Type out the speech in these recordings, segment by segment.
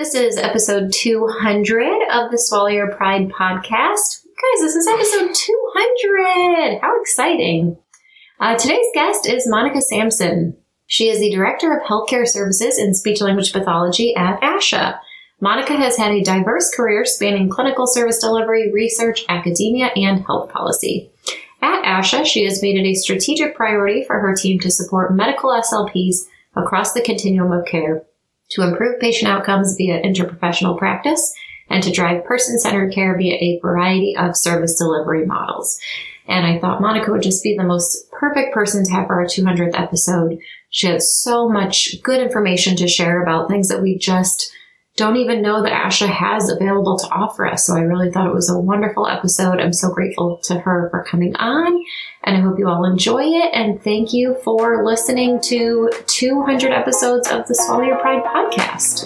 This is episode 200 of the Swallow Your Pride podcast. Guys, this is episode 200. How exciting. Today's guest is Monica Sampson. She is the Director of Healthcare Services in Speech-Language Pathology at ASHA. Monica has had a diverse career spanning clinical service delivery, research, academia, and health policy. At ASHA, she has made it a strategic priority for her team to support medical SLPs across the continuum of care, to improve patient outcomes via interprofessional practice, and to drive person-centered care via a variety of service delivery models. And I thought Monica would just be the most perfect person to have for our 200th episode. She has so much good information to share about things that we just don't even know that ASHA has available to offer us. So I really thought it was a wonderful episode. I'm so grateful to her for coming on, and I hope you all enjoy it. And thank you for listening to 200 episodes of the Swallow Your Pride podcast.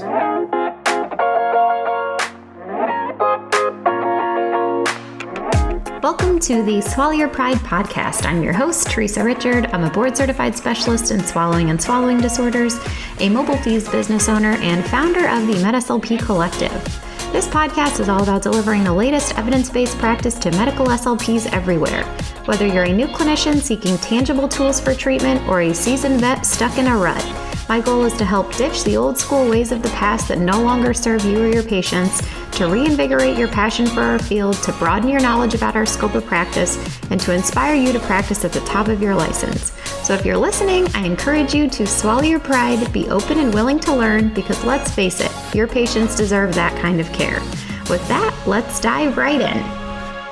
Welcome to the Swallow Your Pride podcast. I'm your host, Teresa Richard. I'm a board-certified specialist in swallowing and swallowing disorders, a mobile fees business owner, and founder of the MedSLP Collective. This podcast is all about delivering the latest evidence-based practice to medical SLPs everywhere. Whether you're a new clinician seeking tangible tools for treatment or a seasoned vet stuck in a rut, my goal is to help ditch the old school ways of the past that no longer serve you or your patients, to reinvigorate your passion for our field, to broaden your knowledge about our scope of practice, and to inspire you to practice at the top of your license. So if you're listening, I encourage you to swallow your pride, be open and willing to learn, because let's face it, your patients deserve that kind of care. With that, let's dive right in.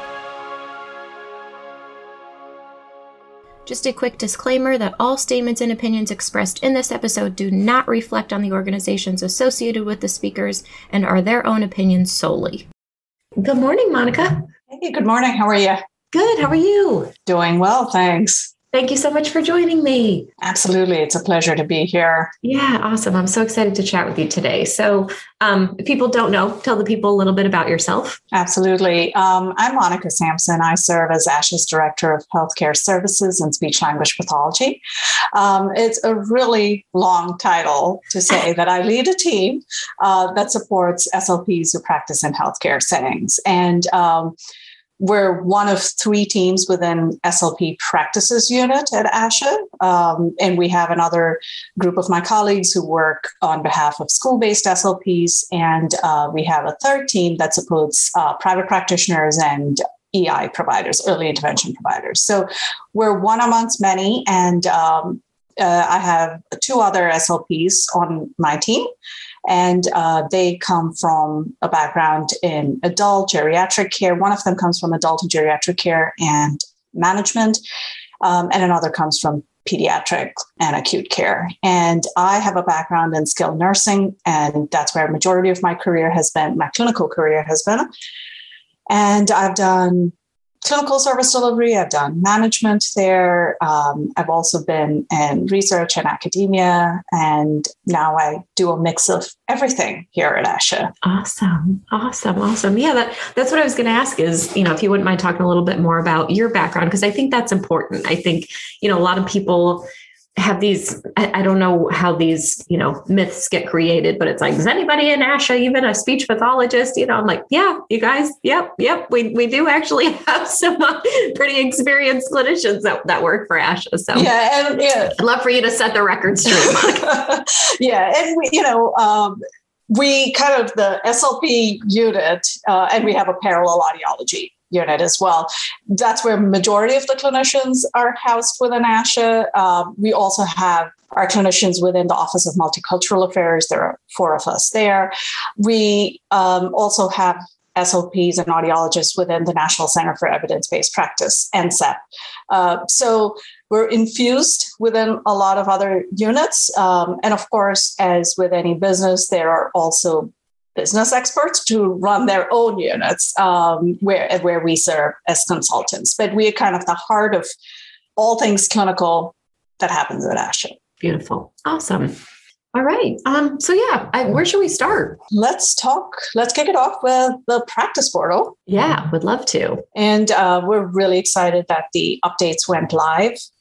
Just a quick disclaimer that all statements and opinions expressed in this episode do not reflect on the organizations associated with the speakers and are their own opinions solely. Good morning, Monica. Hey, good morning. How are you? Good. How are you? Doing well, thanks. Thank you so much for joining me. Absolutely. It's a pleasure to be here. Yeah, awesome. I'm so excited to chat with you today. So if people don't know, tell the people a little bit about yourself. Absolutely. I'm Monica Sampson. I serve as ASHA's Director of Healthcare Services and Speech-Language Pathology. It's a really long title to say that I lead a team that supports SLPs who practice in healthcare settings. And we're one of three teams within SLP Practices Unit at ASHA. And we have another group of my colleagues who work on behalf of school-based SLPs. And we have a third team that supports private practitioners and EI providers, early intervention providers. So we're one amongst many. And I have two other SLPs on my team. And they come from a background in adult geriatric care. One of them comes from adult and geriatric care and management, and another comes from pediatric and acute care. And I have a background in skilled nursing, and that's where a majority of my career has been, my clinical career has been. And I've done clinical service delivery, I've done management there. I've also been in research and academia, and now I do a mix of everything here at ASHA. Awesome. Yeah, that's what I was going to ask is, if you wouldn't mind talking a little bit more about your background, because I think that's important. I think, a lot of people have these, I don't know how these, myths get created, but it's like, is anybody in ASHA even a speech pathologist? I'm like, yeah, you guys, yep. We do actually have some pretty experienced clinicians that work for ASHA. So I'd love for you to set the record straight, Monica. Yeah. And we kind of the SLP unit, and we have a parallel audiology unit as well. That's where majority of the clinicians are housed within ASHA. We also have our clinicians within the Office of Multicultural Affairs. There are 4 of us there. We also have SLPs and audiologists within the National Center for Evidence-Based Practice, NCEP. So we're infused within a lot of other units. And of course, as with any business, there are also business experts to run their own units where we serve as consultants. But we are kind of the heart of all things clinical that happens at ASHA. Beautiful. Awesome. All right. Where should we start? Let's kick it off with the practice portal. Yeah, would love to. And we're really excited that the updates went live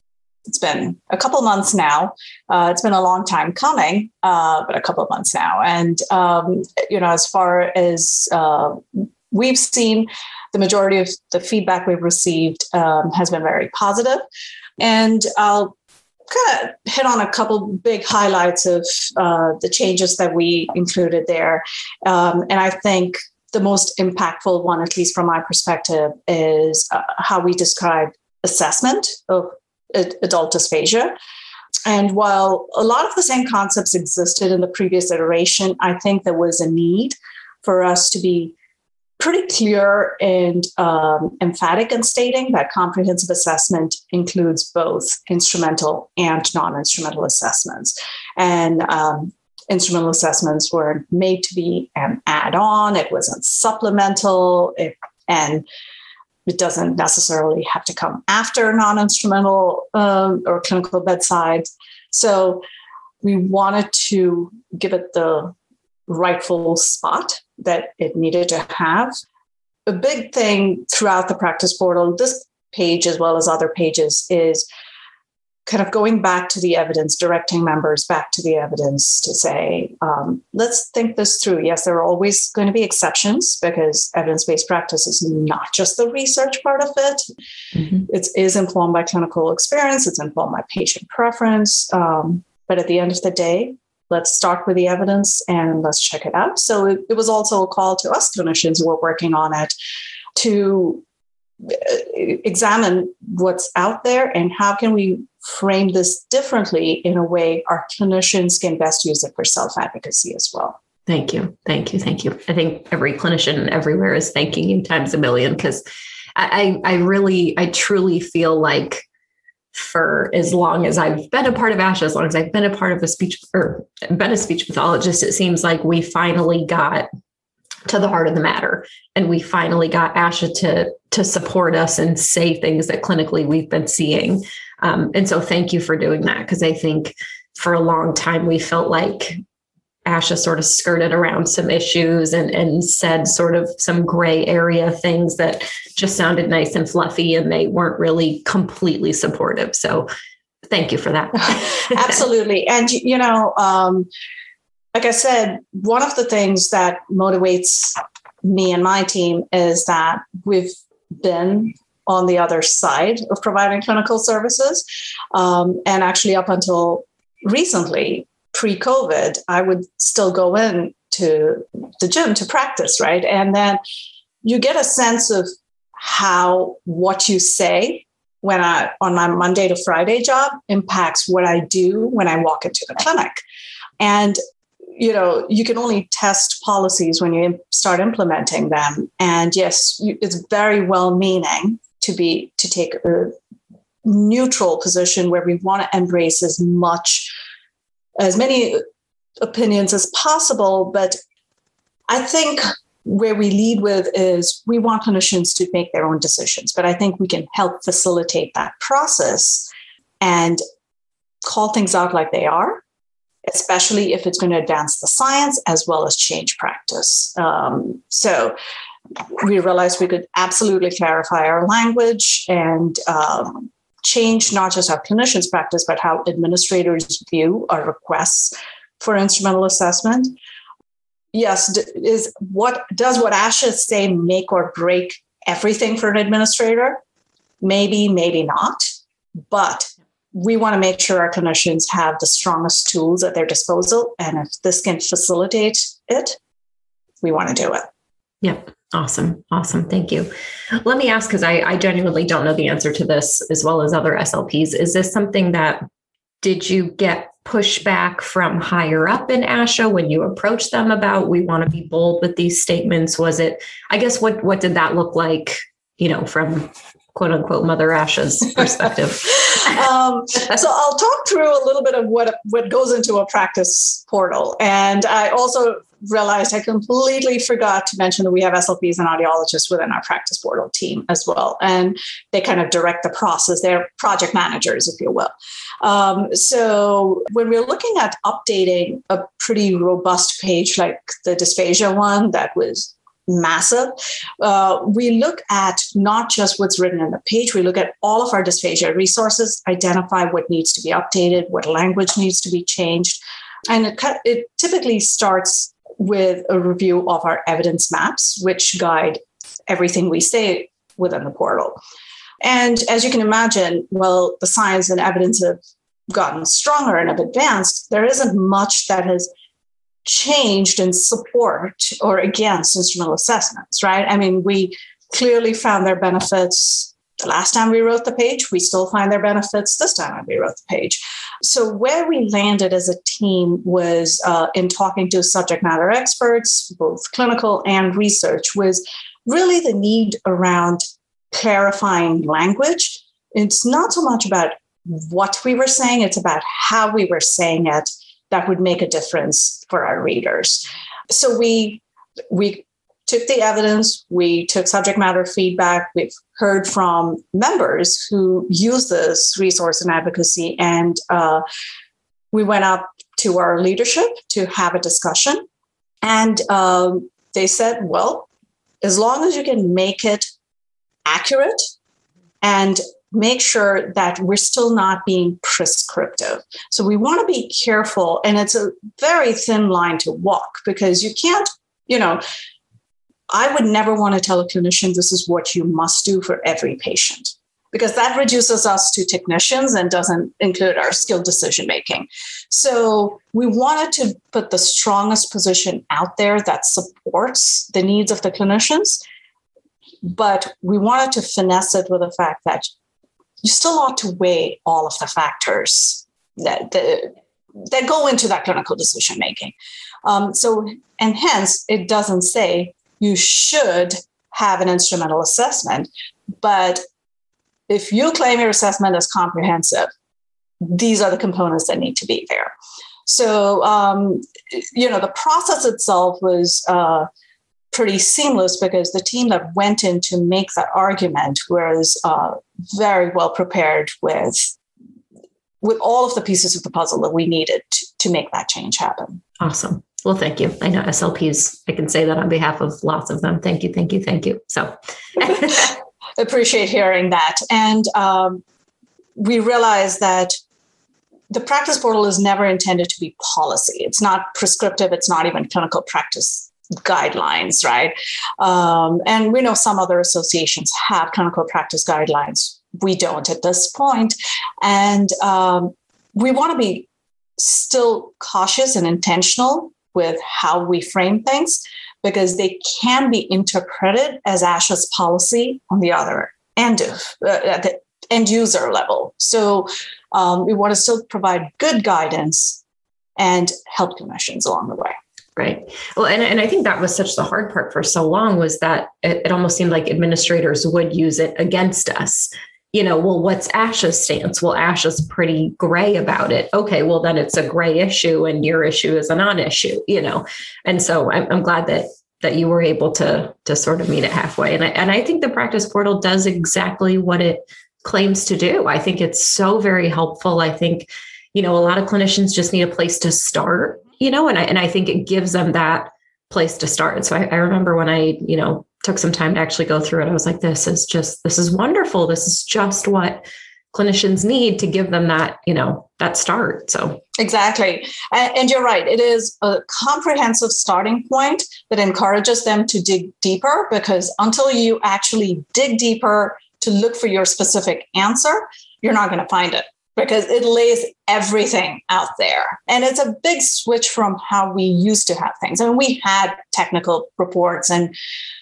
it's been a couple months now. It's been a long time coming, but a couple of months now. And, as far as we've seen, the majority of the feedback we've received has been very positive. And I'll kind of hit on a couple big highlights of the changes that we included there. And I think the most impactful one, at least from my perspective, is how we describe assessment of adult dysphagia. And while a lot of the same concepts existed in the previous iteration, I think there was a need for us to be pretty clear and emphatic in stating that comprehensive assessment includes both instrumental and non-instrumental assessments. And instrumental assessments were made to be an add-on. It wasn't supplemental, and it doesn't necessarily have to come after non-instrumental or clinical bedside. So we wanted to give it the rightful spot that it needed to have. A big thing throughout the practice portal, this page as well as other pages, is kind of going back to the evidence, directing members back to the evidence to say, let's think this through. Yes, there are always going to be exceptions because evidence-based practice is not just the research part of it. Mm-hmm. It is informed by clinical experience. It's informed by patient preference. But at the end of the day, let's start with the evidence and let's check it out. So it was also a call to us clinicians who are working on it to examine what's out there and how can we frame this differently in a way our clinicians can best use it for self-advocacy as well. Thank you. I think every clinician everywhere is thanking you times a million, because I truly feel like for as long as I've been a part of ASHA, as long as I've been a part of speech pathologist, it seems like we finally got to the heart of the matter. And we finally got ASHA to support us and say things that clinically we've been seeing. And so thank you for doing that, because I think for a long time we felt like ASHA sort of skirted around some issues and said sort of some gray area things that just sounded nice and fluffy, and they weren't really completely supportive. So thank you for that. Absolutely. And, like I said, one of the things that motivates me and my team is that we've been on the other side of providing clinical services. And actually up until recently, pre-COVID, I would still go in to the gym to practice, right? And then you get a sense of how what you say on my Monday to Friday job impacts what I do when I walk into the clinic. And you can only test policies when you start implementing them. And yes, it's very well-meaning to take a neutral position where we want to embrace as many opinions as possible. But I think where we lead with is we want clinicians to make their own decisions, but I think we can help facilitate that process and call things out like they are, especially if it's going to advance the science as well as change practice. So we realized we could absolutely clarify our language and change not just how clinicians practice, but how administrators view our requests for instrumental assessment. Yes, does what ASHA say make or break everything for an administrator? Maybe, maybe not. But we want to make sure our clinicians have the strongest tools at their disposal. And if this can facilitate it, we want to do it. Yep. Awesome. Thank you. Let me ask, because I genuinely don't know the answer to this as well as other SLPs. Is this something did you get pushback from higher up in ASHA when you approached them about, we want to be bold with these statements? Was it, I guess, what did that look like, from quote unquote Mother ASHA's perspective? So I'll talk through a little bit of what goes into a practice portal. And I also realized I completely forgot to mention that we have SLPs and audiologists within our practice portal team as well. And they kind of direct the process. They're project managers, if you will. So when we're looking at updating a pretty robust page like the dysphagia one that was massive. We look at not just what's written on the page, we look at all of our dysphagia resources, identify what needs to be updated, what language needs to be changed. And it typically starts with a review of our evidence maps, which guide everything we say within the portal. And as you can imagine, well, the science and evidence have gotten stronger and have advanced. There isn't much that has changed in support or against instrumental assessments, right? I mean, we clearly found their benefits the last time we wrote the page. We still find their benefits this time we wrote the page. So where we landed as a team was in talking to subject matter experts, both clinical and research, was really the need around clarifying language. It's not so much about what we were saying, it's about how we were saying it that would make a difference for our readers. So we took the evidence, we took subject matter feedback, we've heard from members who use this resource in advocacy, and we went up to our leadership to have a discussion. And they said, well, as long as you can make it accurate and make sure that we're still not being prescriptive. So we want to be careful, and it's a very thin line to walk, because you can't, I would never want to tell a clinician this is what you must do for every patient, because that reduces us to technicians and doesn't include our skilled decision making. So we wanted to put the strongest position out there that supports the needs of the clinicians, but we wanted to finesse it with the fact that you still ought to weigh all of the factors that go into that clinical decision making. And hence, it doesn't say you should have an instrumental assessment, but if you claim your assessment is comprehensive, these are the components that need to be there. So, the process itself was pretty seamless, because the team that went in to make that argument was very well prepared with all of the pieces of the puzzle that we needed to make that change happen. Awesome. Well, thank you. I know SLPs, I can say that on behalf of lots of them. Thank you, thank you, thank you. So appreciate hearing that. And we realized that the practice portal is never intended to be policy. It's not prescriptive. It's not even clinical practice guidelines, right? And we know some other associations have clinical practice guidelines. We don't at this point. And we want to be still cautious and intentional with how we frame things, because they can be interpreted as ASHA's policy on the other end of at the end user level. So we want to still provide good guidance and help clinicians along the way. Right. Well, and I think that was such the hard part for so long, was that it almost seemed like administrators would use it against us. Well, what's ASHA's stance? Well, ASHA's pretty gray about it. Okay, well, then it's a gray issue and your issue is a non-issue, And so I'm glad that you were able to sort of meet it halfway. And I think the practice portal does exactly what it claims to do. I think it's so very helpful. I think, a lot of clinicians just need a place to start, and I think it gives them that place to start. So I remember when I, took some time to actually go through it, I was like, this is wonderful. This is just what clinicians need to give them that, that start. So exactly. And you're right. It is a comprehensive starting point that encourages them to dig deeper, because until you actually dig deeper to look for your specific answer, you're not going to find it, because it lays everything out there. And it's a big switch from how we used to have things. I mean, we had technical reports and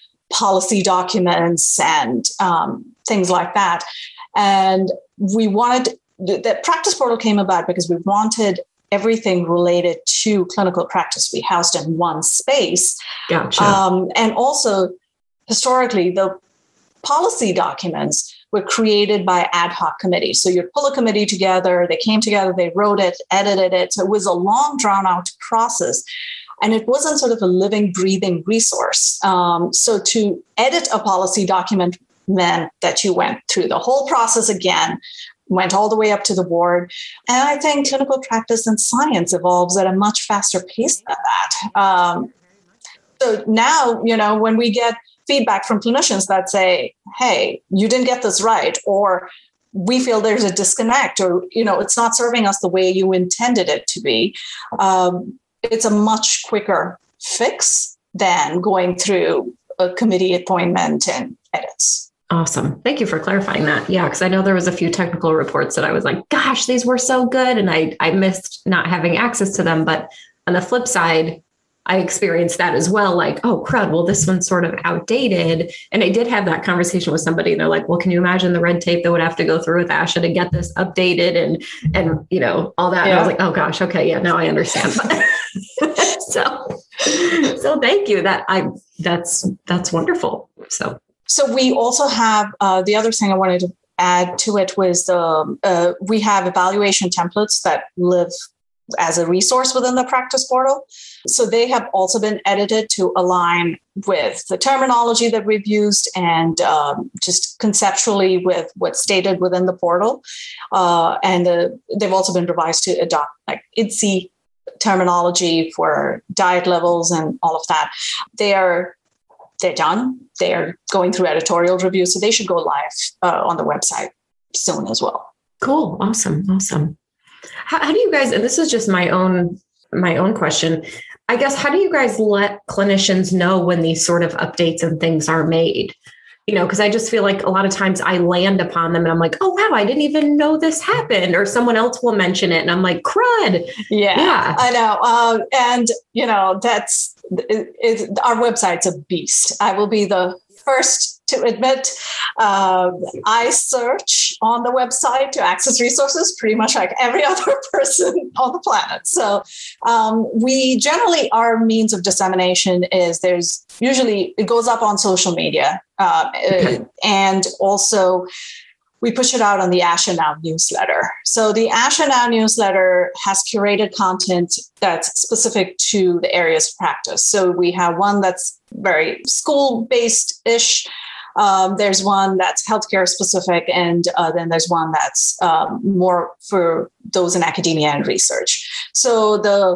policy documents and things like that. And we wanted, the practice portal came about because we wanted everything related to clinical practice be housed in one space. Gotcha. And also, historically, the policy documents were created by ad hoc committees. So you'd pull a committee together, they came together, they wrote it, edited it. So it was a long, drawn out process. And it wasn't sort of a living, breathing resource. So to edit a policy document meant that you went through the whole process again, went all the way up to the board. And I think clinical practice and science evolves at a much faster pace than that. So now, when we get feedback from clinicians that say, hey, you didn't get this right, or we feel there's a disconnect, or, it's not serving us the way you intended it to be, it's a much quicker fix than going through a committee appointment and edits. Awesome. Thank you for clarifying that. Yeah, because I know there was a few technical reports that I was like, gosh, these were so good. And I missed not having access to them. But on the flip side, I experienced that as well. Like, oh, crud, well, this one's sort of outdated. And I did have that conversation with somebody and they're like, well, can you imagine the red tape that would have to go through with ASHA to get this updated and all that. Yeah. And I was like, oh gosh, okay. Yeah, now I understand. So thank you. That's wonderful. So we also have the other thing I wanted to add to it was we have evaluation templates that live as a resource within the practice portal. So they have also been edited to align with the terminology that we've used and just conceptually with what's stated within the portal. And they've also been revised to adopt like IDSI terminology for diet levels and all of that. They're done. They're going through editorial review, so they should go live on the website soon as well. Cool. Awesome. How do you guys, and this is just my own question, I guess, how do you guys let clinicians know when these sort of updates and things are made? Because I just feel like a lot of times I land upon them and I'm like, oh, wow, I didn't even know this happened. Or someone else will mention it. And I'm like, crud. Yeah. I know. And, that's our website's a beast. I will be the first to admit I search on the website to access resources pretty much like every other person on the planet. So we generally, our means of dissemination is it goes up on social media. And also we push it out on the ASHA Now newsletter. So the ASHA Now newsletter has curated content that's specific to the areas of practice. So we have one that's very school-based-ish. There's one that's healthcare specific, and then there's one that's more for those in academia and research. So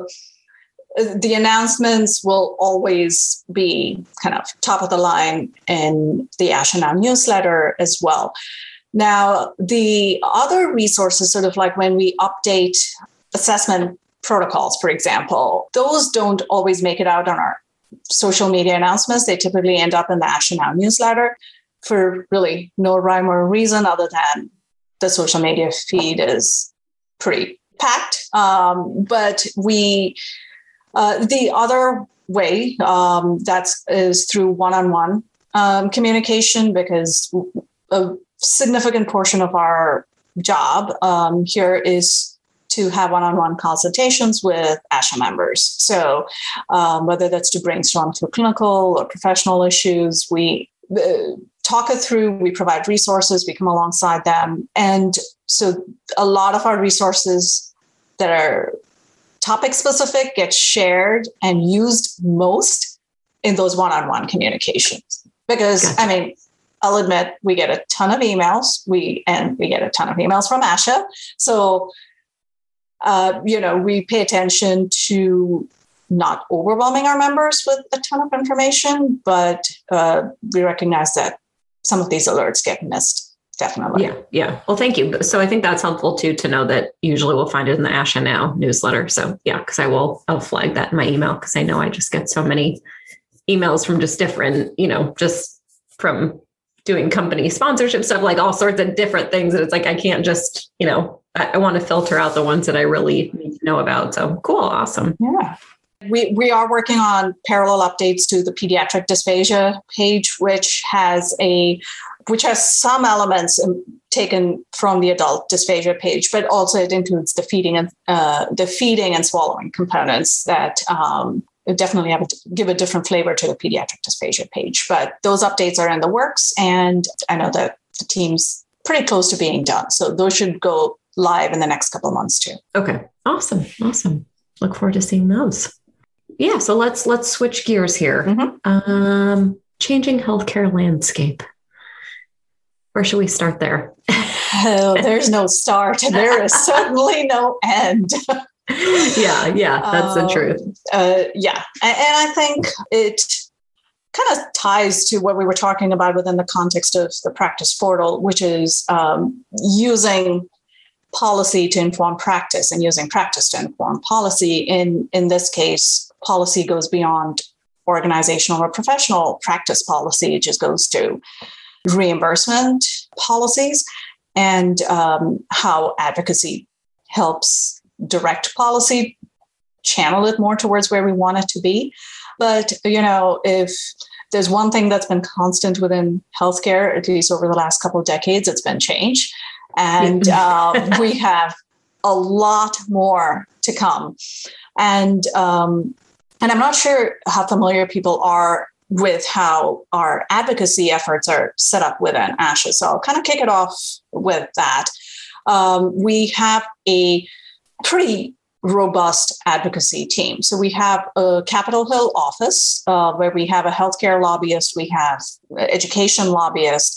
the announcements will always be kind of top of the line in the ASHA Now newsletter as well. Now, the other resources, sort of like when we update assessment protocols, for example, those don't always make it out on our social media announcements. They typically end up in the ASHA Now newsletter for really no rhyme or reason other than the social media feed is pretty packed. But the other way is through one-on-one communication, because a significant portion of our job here is to have one-on-one consultations with ASHA members. So whether that's to brainstorm through clinical or professional issues, we talk it through, we provide resources, we come alongside them. And so a lot of our resources that are topic specific get shared and used most in those one-on-one communications. Because, gotcha. I mean, I'll admit we get a ton of emails. We get a ton of emails from ASHA. So, we pay attention to not overwhelming our members with a ton of information, but we recognize that some of these alerts get missed. Definitely. Yeah. Well, thank you. So I think that's helpful too, to know that usually we'll find it in the ASHA Now newsletter. So yeah, because I'll flag that in my email, because I know I just get so many emails from just different, just from doing company sponsorship stuff, like all sorts of different things. And it's like, I can't just, I want to filter out the ones that I really need to know about. So cool. Awesome. Yeah. We are working on parallel updates to the pediatric dysphagia page, which has some elements taken from the adult dysphagia page, but also it includes the feeding and swallowing components that definitely give a different flavor to the pediatric dysphagia page. But those updates are in the works, and I know that the team's pretty close to being done. So those should go live in the next couple of months too. Okay. Awesome. Look forward to seeing those. Yeah. So let's switch gears here. Mm-hmm. Changing healthcare landscape. Where should we start there? Oh, there's no start. There is certainly no end. Yeah, that's the truth. Yeah. And I think it kind of ties to what we were talking about within the context of the practice portal, which is using policy to inform practice and using practice to inform policy. In this case, policy goes beyond organizational or professional practice policy. It just goes to reimbursement policies and how advocacy helps direct policy, channel it more towards where we want it to be. But, if there's one thing that's been constant within healthcare, at least over the last couple of decades, it's been change. And we have a lot more to come. And I'm not sure how familiar people are with how our advocacy efforts are set up within ASHA. So I'll kind of kick it off with that. We have a pretty robust advocacy team. So we have a Capitol Hill office where we have a healthcare lobbyist, we have education lobbyist,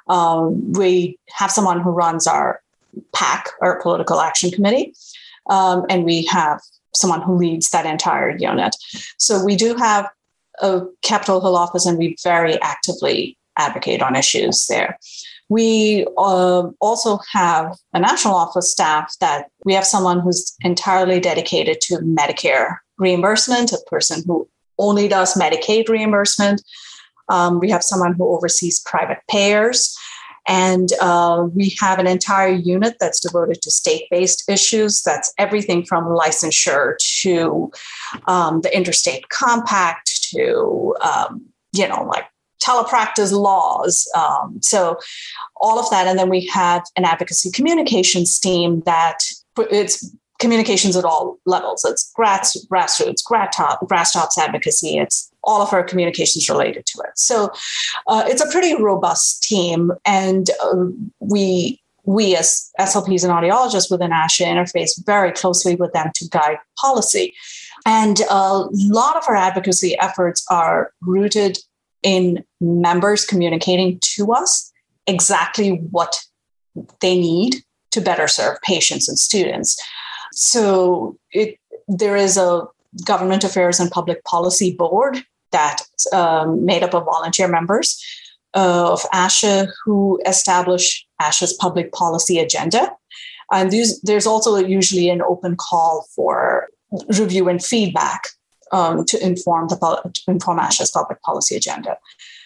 we have someone who runs our PAC, our Political Action Committee, and we have someone who leads that entire unit. So we do have a Capitol Hill office, and we very actively advocate on issues there. We also have a national office staff that we have someone who's entirely dedicated to Medicare reimbursement, a person who only does Medicaid reimbursement. We have someone who oversees private payers. And we have an entire unit that's devoted to state-based issues. That's everything from licensure to the interstate compact to, like telepractice laws. So all of that. And then we have an advocacy communications team that it's communications at all levels. It's grassroots, grass tops advocacy. It's all of our communications related to it. So it's a pretty robust team. And we as SLPs and audiologists within ASHA interface very closely with them to guide policy. And a lot of our advocacy efforts are rooted in members communicating to us exactly what they need to better serve patients and students. So there is a Government Affairs and Public Policy Board that's made up of volunteer members of ASHA who establish ASHA's public policy agenda. And there's also usually an open call for review and feedback to inform ASHA's public policy agenda.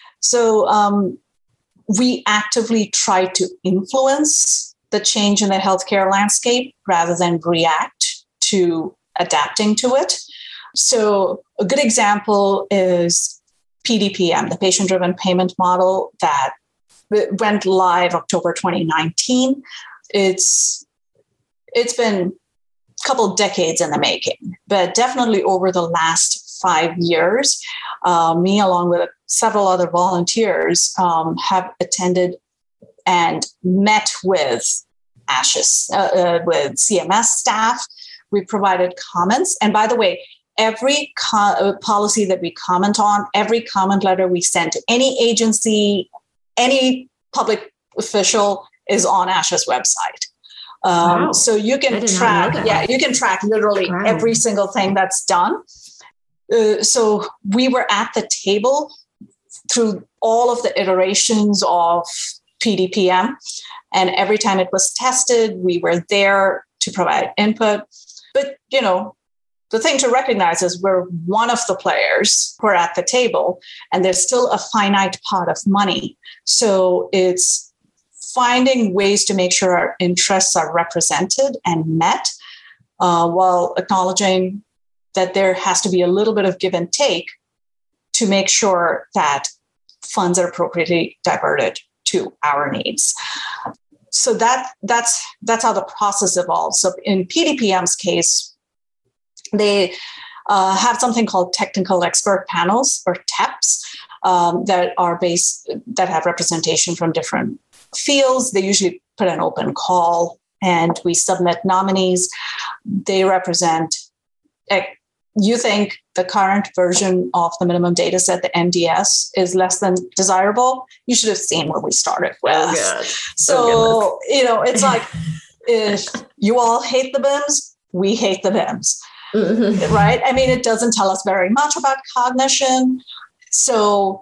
So we actively try to influence the change in the healthcare landscape rather than react to adapting to it. So a good example is PDPM, the patient-driven payment model that went live October 2019. It's been a couple decades in the making, but definitely over the last 5 years, me along with several other volunteers have attended and met with ASHA, with CMS staff. We provided comments. And by the way, every policy that we comment on, every comment letter we send to any agency, any public official is on ASHA's website. Wow. So you can track, you can track literally every single thing that's done. So we were at the table through all of the iterations of PDPM. And every time it was tested, we were there to provide input. But, the thing to recognize is we're one of the players who are at the table, and there's still a finite pot of money. So it's finding ways to make sure our interests are represented and met while acknowledging that there has to be a little bit of give and take to make sure that funds are appropriately diverted to our needs. So that's how the process evolves. So in PDPM's case, they have something called technical expert panels, or TEPs, that have representation from different fields. They usually put an open call, and we submit nominees. They represent. You think the current version of the minimum data set, the MDS, is less than desirable? You should have seen what we started with. Oh, so, it's like, if you all hate the BIMS, we hate the BIMS, right? I mean, it doesn't tell us very much about cognition. So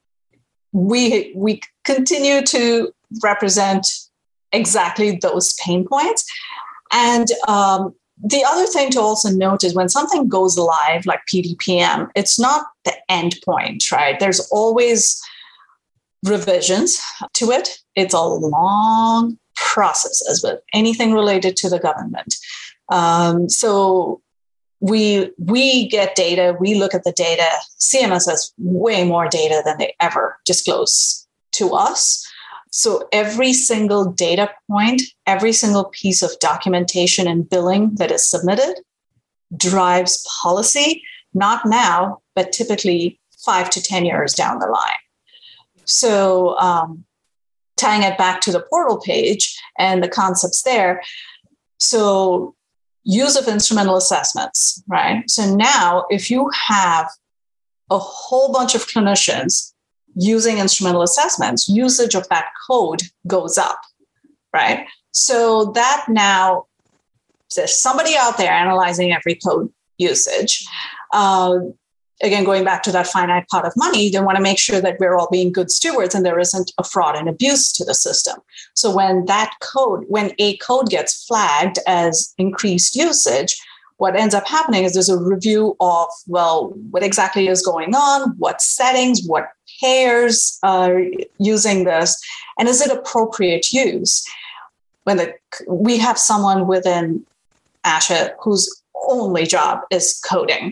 we continue to represent exactly those pain points. And the other thing to also note is when something goes live, like PDPM, it's not the end point, right? There's always revisions to it. It's a long process as with anything related to the government. So we get data, we look at the data. CMS has way more data than they ever disclose to us. So every single data point, every single piece of documentation and billing that is submitted drives policy, not now, but typically 5 to 10 years down the line. So tying it back to the portal page and the concepts there. So use of instrumental assessments, right? So now if you have a whole bunch of clinicians using instrumental assessments, usage of that code goes up, right? So that now there's somebody out there analyzing every code usage. Again, going back to that finite pot of money, they want to make sure that we're all being good stewards and there isn't a fraud and abuse to the system. So when a code gets flagged as increased usage, what ends up happening is there's a review of, well, what exactly is going on, what settings, what payers are using this, and is it appropriate use? We have someone within ASHA whose only job is coding.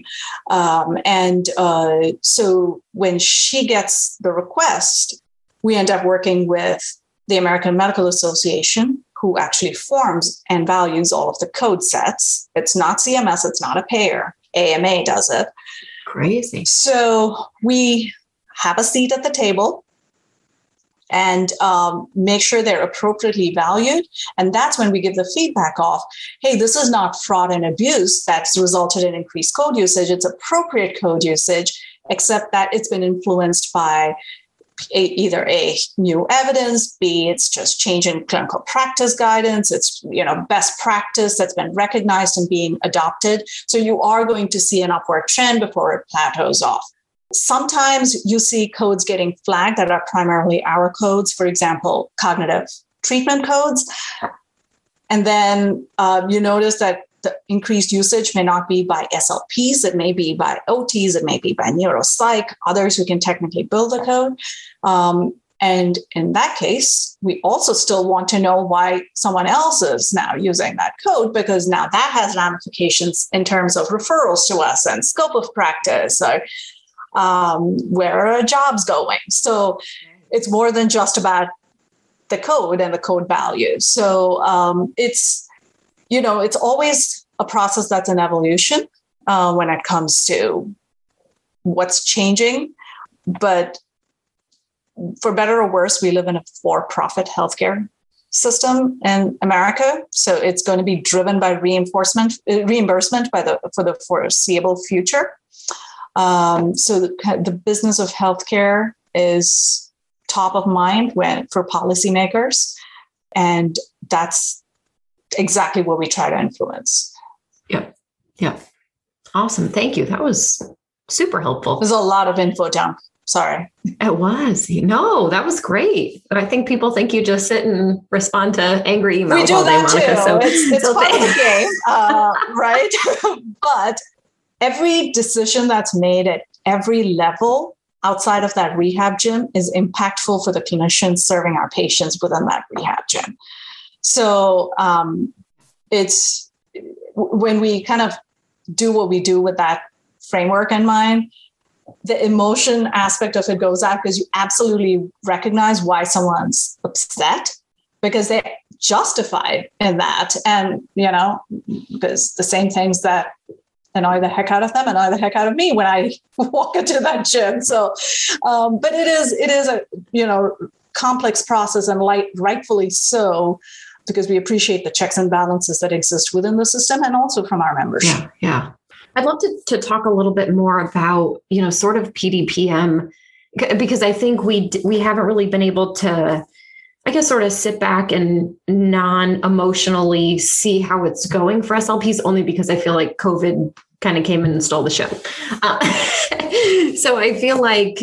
So when she gets the request, we end up working with the American Medical Association, who actually forms and values all of the code sets. It's not CMS, it's not a payer. AMA does it. Crazy. So we have a seat at the table and make sure they're appropriately valued. And that's when we give the feedback of, hey, this is not fraud and abuse that's resulted in increased code usage. It's appropriate code usage, except that it's been influenced by either A, new evidence, B, it's just change in clinical practice guidance, it's best practice that's been recognized and being adopted. So you are going to see an upward trend before it plateaus off. Sometimes you see codes getting flagged that are primarily our codes, for example, cognitive treatment codes. And then you notice that the increased usage may not be by SLPs, it may be by OTs, it may be by neuropsych, others who can technically build the code. And in that case, we also still want to know why someone else is now using that code, because now that has ramifications in terms of referrals to us and scope of practice, or where are jobs going. So it's more than just about the code and the code value. So it's always a process that's an evolution when it comes to what's changing. But for better or worse, we live in a for-profit healthcare system in America. So it's going to be driven by reimbursement for the foreseeable future. So the business of healthcare is top of mind for policymakers. And that's exactly what we try to influence. Yeah. Awesome. Thank you. That was super helpful. There's a lot of info dump. Sorry. It was. No, that was great. And I think people think you just sit and respond to angry emails we do all day, that Monica. Too. So it's part of the game, right? But every decision that's made at every level outside of that rehab gym is impactful for the clinicians serving our patients within that rehab gym. So it's when we kind of do what we do with that framework in mind, the emotion aspect of it goes out because you absolutely recognize why someone's upset because they're justified in that. And, because the same things that annoy the heck out of them annoy the heck out of me when I walk into that gym. So, but it is a, complex process and rightfully so, because we appreciate the checks and balances that exist within the system and also from our membership. Yeah. I'd love to talk a little bit more about, sort of PDPM, because I think we haven't really been able to, I guess, sort of sit back and non-emotionally see how it's going for SLPs, only because I feel like COVID kind of came and stole the show. So I feel like,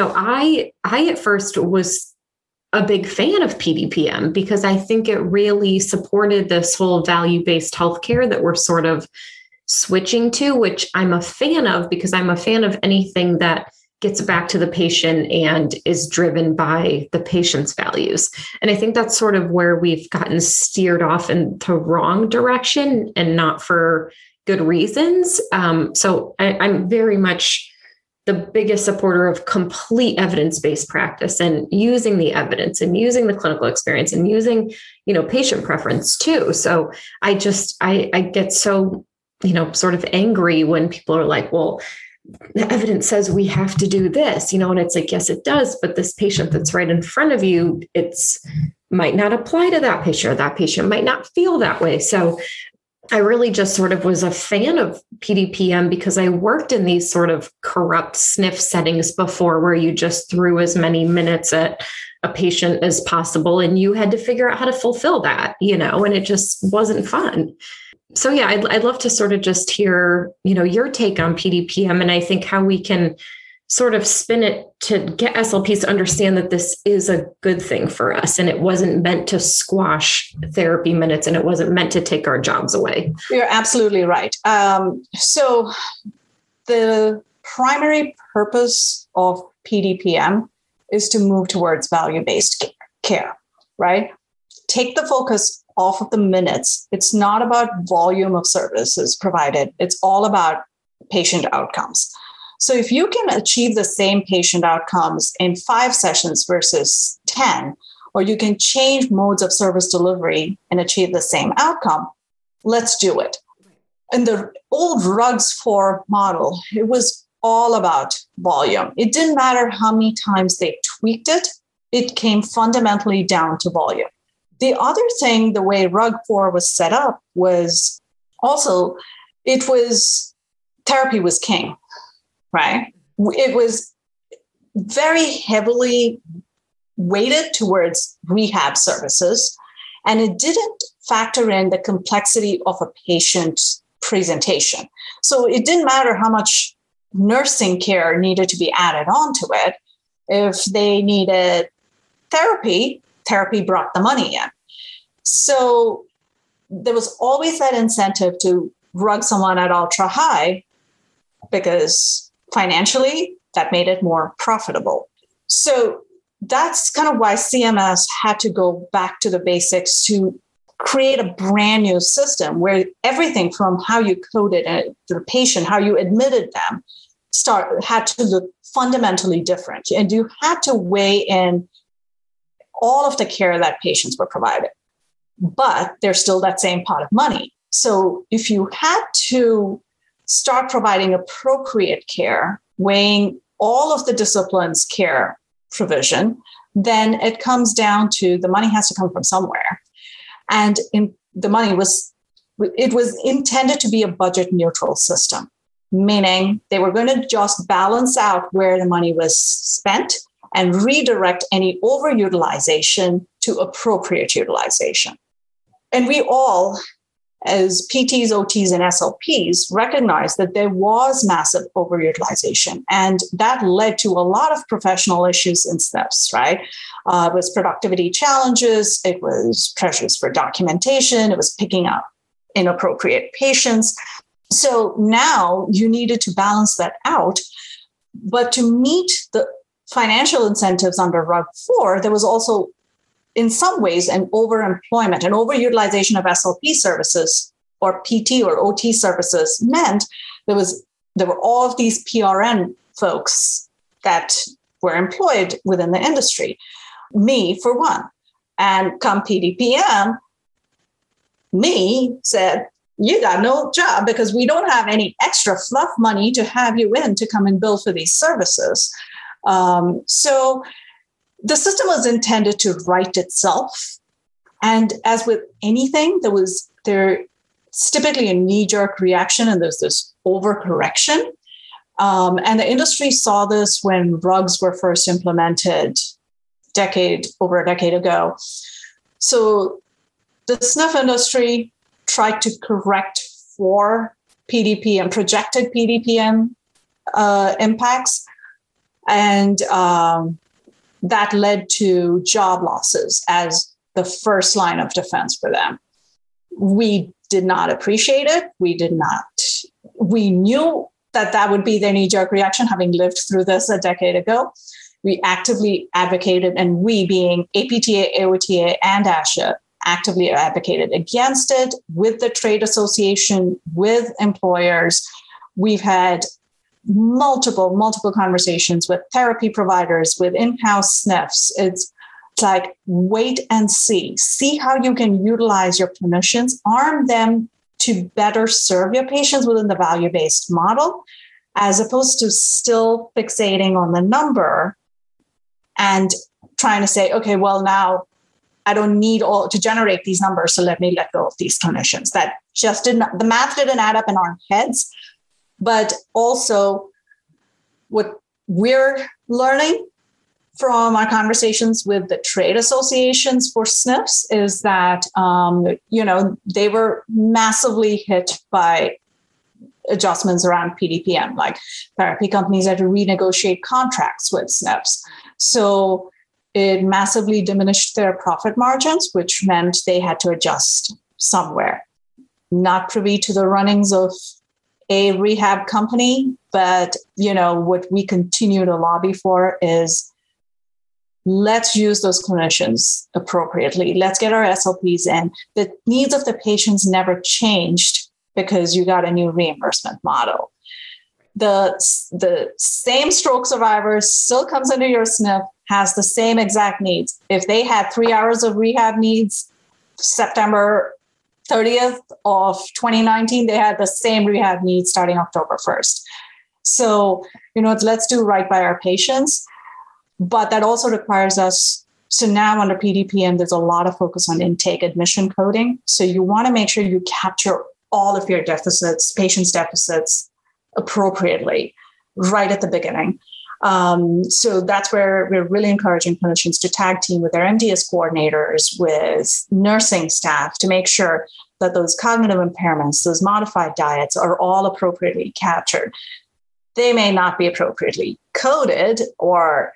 I at first was a big fan of PDPM because I think it really supported this whole value-based healthcare that we're sort of switching to, which I'm a fan of because I'm a fan of anything that gets back to the patient and is driven by the patient's values. And I think that's sort of where we've gotten steered off into wrong direction and not for good reasons. So I'm very much the biggest supporter of complete evidence-based practice and using the evidence and using the clinical experience and using, patient preference too. So I get so, sort of angry when people are like, well, the evidence says we have to do this, and it's like, yes, it does. But this patient that's right in front of you, might not apply to that patient, or that patient might not feel that way. So I really just sort of was a fan of PDPM because I worked in these sort of corrupt SNF settings before where you just threw as many minutes at a patient as possible and you had to figure out how to fulfill that, and it just wasn't fun. So yeah, I'd love to sort of just hear, your take on PDPM, and I think how we can sort of spin it to get SLPs to understand that this is a good thing for us. And it wasn't meant to squash therapy minutes and it wasn't meant to take our jobs away. You're absolutely right. So the primary purpose of PDPM is to move towards value-based care, right? Take the focus off of the minutes. It's not about volume of services provided. It's all about patient outcomes. So if you can achieve the same patient outcomes in 5 sessions versus 10, or you can change modes of service delivery and achieve the same outcome, let's do it. In the old RUGS 4 model, it was all about volume. It didn't matter how many times they tweaked it. It came fundamentally down to volume. The other thing, the way RUG 4 was set up was also, therapy was king. Right? It was very heavily weighted towards rehab services, and it didn't factor in the complexity of a patient's presentation. So it didn't matter how much nursing care needed to be added onto it. If they needed therapy brought the money in. So there was always that incentive to rug someone at ultra high because financially, that made it more profitable. So that's kind of why CMS had to go back to the basics to create a brand new system where everything from how you coded the patient, how you admitted them, had to look fundamentally different. And you had to weigh in all of the care that patients were provided. But there's still that same pot of money. So if you had to start providing appropriate care, weighing all of the disciplines' care provision, then it comes down to the money has to come from somewhere. And the money was intended to be a budget neutral system, meaning they were going to just balance out where the money was spent and redirect any overutilization to appropriate utilization. And we all, as PTs, OTs, and SLPs, recognized that there was massive overutilization. And that led to a lot of professional issues in SNFs, right? It was productivity challenges. It was pressures for documentation. It was picking up inappropriate patients. So now you needed to balance that out. But to meet the financial incentives under RUG 4, there was also in some ways an overemployment, an overutilization of SLP services or PT or OT services meant there were all of these PRN folks that were employed within the industry, me for one. And come PDPM, me said, you got no job because we don't have any extra fluff money to have you in to come and bill for these services. So the system was intended to right itself. And as with anything, there's typically a knee-jerk reaction and there's this overcorrection. And the industry saw this when RUGs were first implemented over a decade ago. So the SNF industry tried to correct for PDPM, projected PDPM impacts. And that led to job losses as the first line of defense for them. We did not appreciate it. We knew that would be their knee-jerk reaction, having lived through this a decade ago. We actively advocated, and we being APTA, AOTA, and ASHA, actively advocated against it with the trade association, with employers. We've had multiple conversations with therapy providers, with in-house SNFs. It's like, wait and see how you can utilize your clinicians, arm them to better serve your patients within the value-based model, as opposed to still fixating on the number and trying to say, okay, well, now I don't need all to generate these numbers, so let me let go of these clinicians. That just didn't, the math didn't add up in our heads. But also what we're learning from our conversations with the trade associations for SNFs is that, they were massively hit by adjustments around PDPM, like therapy companies had to renegotiate contracts with SNFs. So it massively diminished their profit margins, which meant they had to adjust somewhere. Not privy to the runnings of a rehab company, but what we continue to lobby for is, let's use those clinicians appropriately. Let's get our SLPs in. The needs of the patients never changed because you got a new reimbursement model. The same stroke survivor still comes into your SNF, has the same exact needs. If they had 3 hours of rehab needs, September 30th of 2019, they had the same rehab needs starting October 1st. So, let's do right by our patients. But that also requires us, so now under PDPM, there's a lot of focus on intake admission coding. So you want to make sure you capture all of your deficits, patients' deficits appropriately right at the beginning. So that's where we're really encouraging clinicians to tag team with their MDS coordinators, with nursing staff, to make sure that those cognitive impairments, those modified diets are all appropriately captured. They may not be appropriately coded, or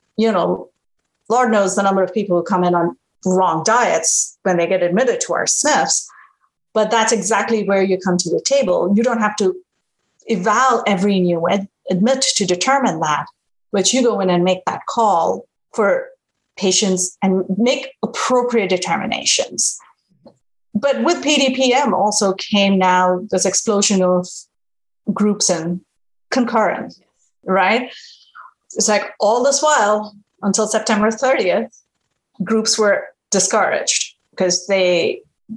Lord knows the number of people who come in on wrong diets when they get admitted to our SNFs. But that's exactly where you come to the table. You don't have to eval every new admit to determine that, but you go in and make that call for patients and make appropriate determinations. But with PDPM also came now this explosion of groups and concurrent, right? It's like all this while, until September 30th, groups were discouraged because they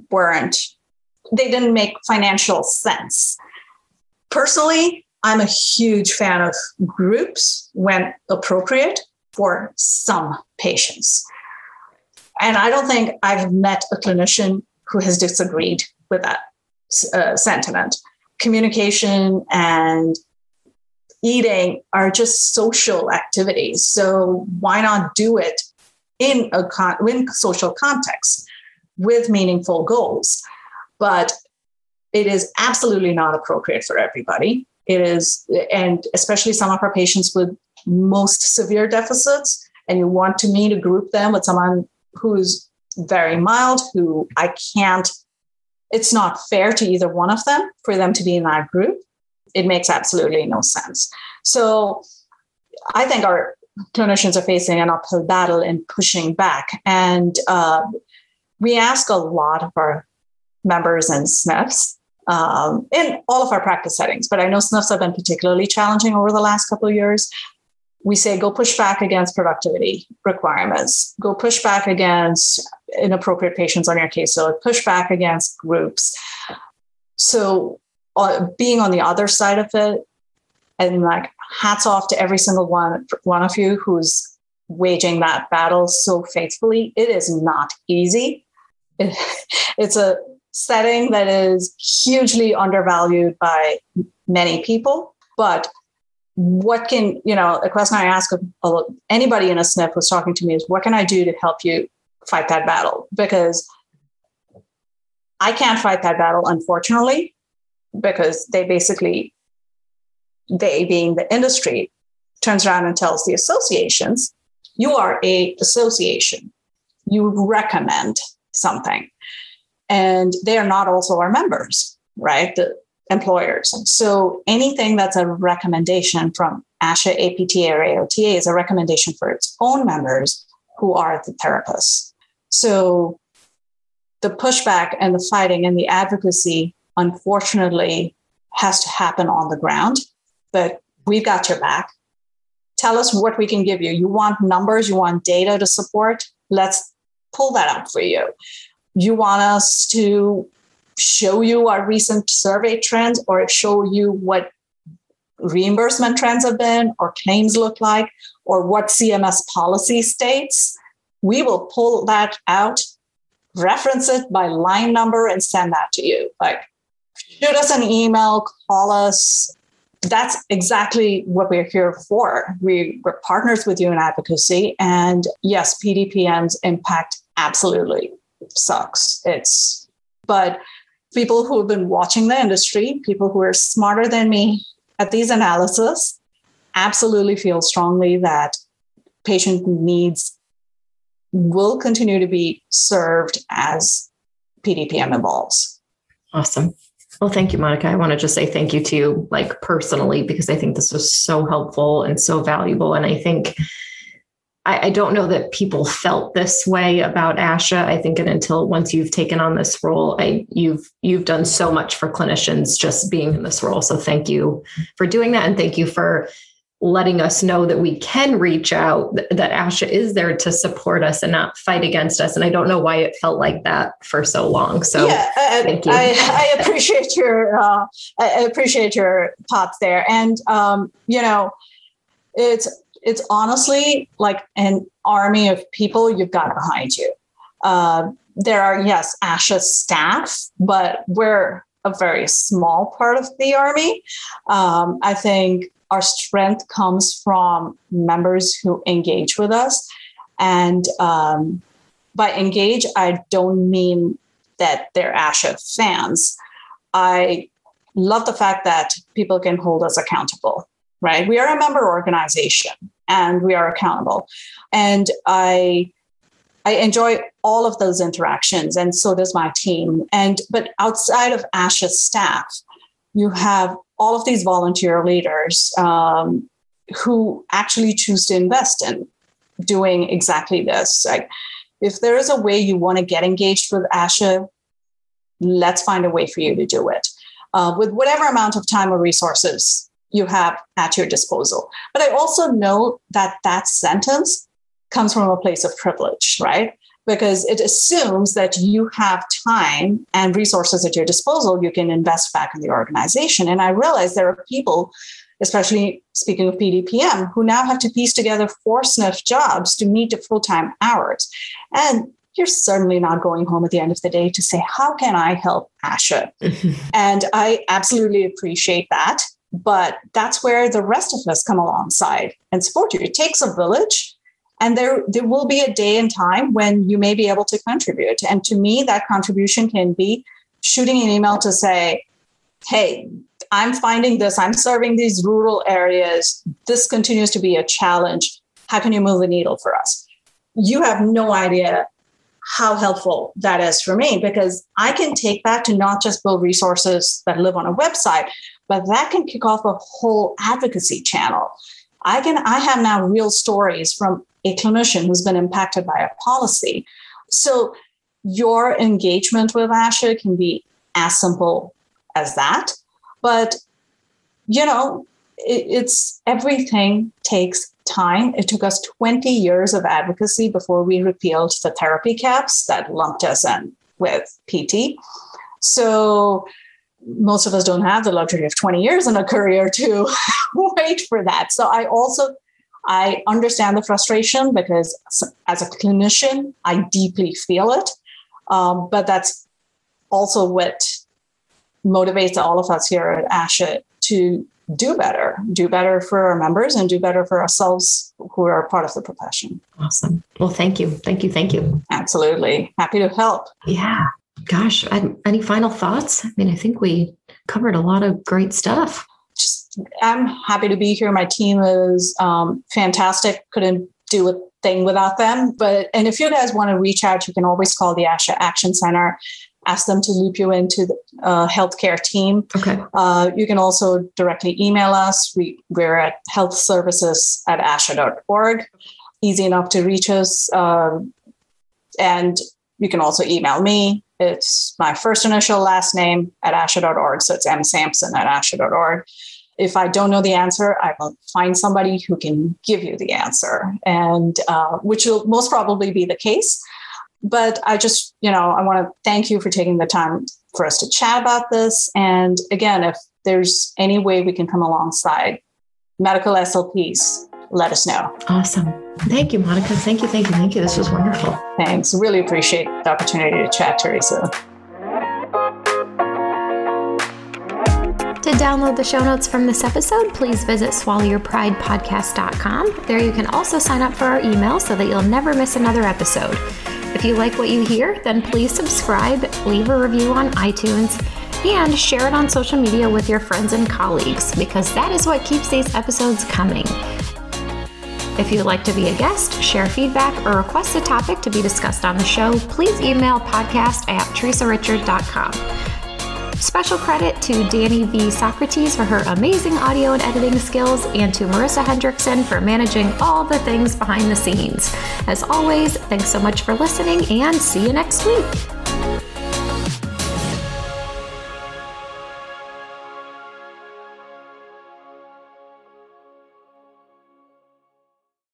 didn't make financial sense. Personally, I'm a huge fan of groups when appropriate for some patients. And I don't think I've met a clinician who has disagreed with that sentiment. Communication and eating are just social activities. So why not do it in social context with meaningful goals? But it is absolutely not appropriate for everybody. It is, and especially some of our patients with most severe deficits, and you want to me to group them with someone who's very mild, who it's not fair to either one of them for them to be in that group. It makes absolutely no sense. So I think our clinicians are facing an uphill battle in pushing back. And we ask a lot of our members and SNFs in all of our practice settings, but I know SNFs have been particularly challenging over the last couple of years. We say, go push back against productivity requirements, go push back against inappropriate patients on your caseload, push back against groups. So being on the other side of it, and like hats off to every single one of you who's waging that battle so faithfully. It is not easy. It's a setting that is hugely undervalued by many people. But what can, a question I ask of anybody in a SNF who's talking to me is, what can I do to help you fight that battle? Because I can't fight that battle, unfortunately. because they being the industry, turns around and tells the associations, you are a association. You recommend something. And they are not also our members, right? The employers. So anything that's a recommendation from ASHA, APTA, or AOTA is a recommendation for its own members who are the therapists. So the pushback and the fighting and the advocacy, unfortunately, has to happen on the ground. But we've got your back. Tell us what we can give you. You want numbers, you want data to support? Let's pull that up for you. You want us to show you our recent survey trends or show you what reimbursement trends have been or claims look like or what CMS policy states? We will pull that out, reference it by line number, and send that to you. Like, shoot us an email, call us. That's exactly what we're here for. We're partners with you in advocacy. And yes, PDPM's impact absolutely sucks. But people who have been watching the industry, people who are smarter than me at these analyses, absolutely feel strongly that patient needs will continue to be served as PDPM evolves. Awesome. Well, thank you, Monica. I want to just say thank you to you, like personally, because I think this was so helpful and so valuable. And I think I don't know that people felt this way about ASHA. I think until once you've taken on this role, you've done so much for clinicians just being in this role. So thank you for doing that. And thank you for letting us know that we can reach out, that ASHA is there to support us and not fight against us. And I don't know why it felt like that for so long. So yeah, thank you. I appreciate your thoughts there. And, it's honestly like an army of people you've got behind you. There are, yes, ASHA staff, but we're a very small part of the army. I think our strength comes from members who engage with us. And by engage, I don't mean that they're ASHA fans. I love the fact that people can hold us accountable, right? We are a member organization and we are accountable. And I enjoy all of those interactions, and so does my team. But outside of ASHA staff, you have all of these volunteer leaders who actually choose to invest in doing exactly this. Like, if there is a way you want to get engaged with ASHA, let's find a way for you to do it with whatever amount of time or resources you have at your disposal. But I also know that that sentence comes from a place of privilege, right? Because it assumes that you have time and resources at your disposal you can invest back in the organization. And I realize there are people, especially speaking of PDPM, who now have to piece together 4 SNF jobs to meet the full-time hours. And you're certainly not going home at the end of the day to say, how can I help ASHA? And I absolutely appreciate that. But that's where the rest of us come alongside and support you. It takes a village. And there will be a day and time when you may be able to contribute. And to me, that contribution can be shooting an email to say, hey, I'm finding this, I'm serving these rural areas. This continues to be a challenge. How can you move the needle for us? You have no idea how helpful that is for me, because I can take that to not just build resources that live on a website, but that can kick off a whole advocacy channel. I have now real stories from a clinician who's been impacted by a policy. So your engagement with ASHA can be as simple as that. But, it's everything takes time. It took us 20 years of advocacy before we repealed the therapy caps that lumped us in with PT. So most of us don't have the luxury of 20 years in a career to wait for that. So I understand the frustration, because as a clinician, I deeply feel it. But that's also what motivates all of us here at ASHA to do better for our members and do better for ourselves who are part of the profession. Awesome. Well, thank you. Thank you. Thank you. Absolutely. Happy to help. Yeah. Gosh, any final thoughts? I mean, I think we covered a lot of great stuff. I'm happy to be here. My team is fantastic. Couldn't do a thing without them. And if you guys want to reach out, you can always call the ASHA Action Center, ask them to loop you into the healthcare team. Okay. You can also directly email us. We're at healthservices@asha.org. Easy enough to reach us. And you can also email me. It's my first initial last name @asha.org. So it's msampson@asha.org. If I don't know the answer, I will find somebody who can give you the answer, and which will most probably be the case. But I just, I want to thank you for taking the time for us to chat about this. And again, if there's any way we can come alongside medical SLPs, let us know. Awesome. Thank you, Monica. Thank you. This was wonderful. Thanks. Really appreciate the opportunity to chat, Teresa. To download the show notes from this episode, please visit swallowyourpridepodcast.com. There you can also sign up for our email so that you'll never miss another episode. If you like what you hear, then please subscribe, leave a review on iTunes, and share it on social media with your friends and colleagues, because that is what keeps these episodes coming. If you'd like to be a guest, share feedback, or request a topic to be discussed on the show, please email podcast@teresarichard.com. Special credit to Danny V. Socrates for her amazing audio and editing skills, and to Marissa Hendrickson for managing all the things behind the scenes. As always, thanks so much for listening, and see you next week.